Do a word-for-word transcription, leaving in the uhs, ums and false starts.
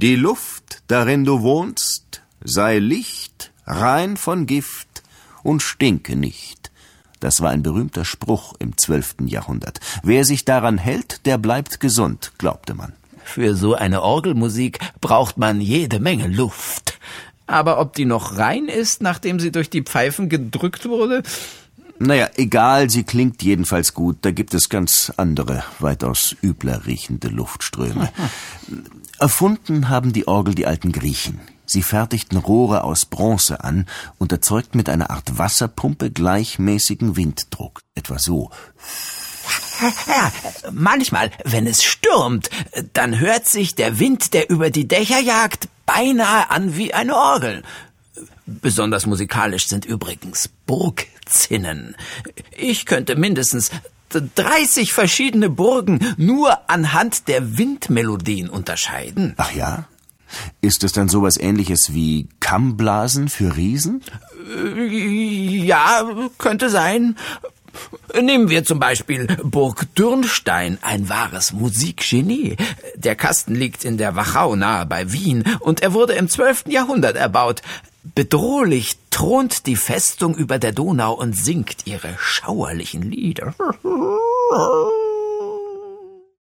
Die Luft, darin du wohnst, sei Licht, rein von Gift und stinke nicht. Das war ein berühmter Spruch im zwölften Jahrhundert. Wer sich daran hält, der bleibt gesund, glaubte man. Für so eine Orgelmusik braucht man jede Menge Luft. Aber ob die noch rein ist, nachdem sie durch die Pfeifen gedrückt wurde? Naja, egal, sie klingt jedenfalls gut. Da gibt es ganz andere, weitaus übler riechende Luftströme. Erfunden haben die Orgel die alten Griechen. Sie fertigten Rohre aus Bronze an und erzeugten mit einer Art Wasserpumpe gleichmäßigen Winddruck. Etwa so. Ja, manchmal, wenn es stürmt, dann hört sich der Wind, der über die Dächer jagt, beinahe an wie eine Orgel. Besonders musikalisch sind übrigens Burgzinnen. Ich könnte mindestens dreißig verschiedene Burgen nur anhand der Windmelodien unterscheiden. Ach ja? Ist es dann sowas Ähnliches wie Kammblasen für Riesen? Ja, könnte sein. Nehmen wir zum Beispiel Burg Dürnstein, ein wahres Musikgenie. Der Kasten liegt in der Wachau nahe bei Wien und er wurde im zwölften Jahrhundert erbaut. Bedrohlich thront die Festung über der Donau und singt ihre schauerlichen Lieder.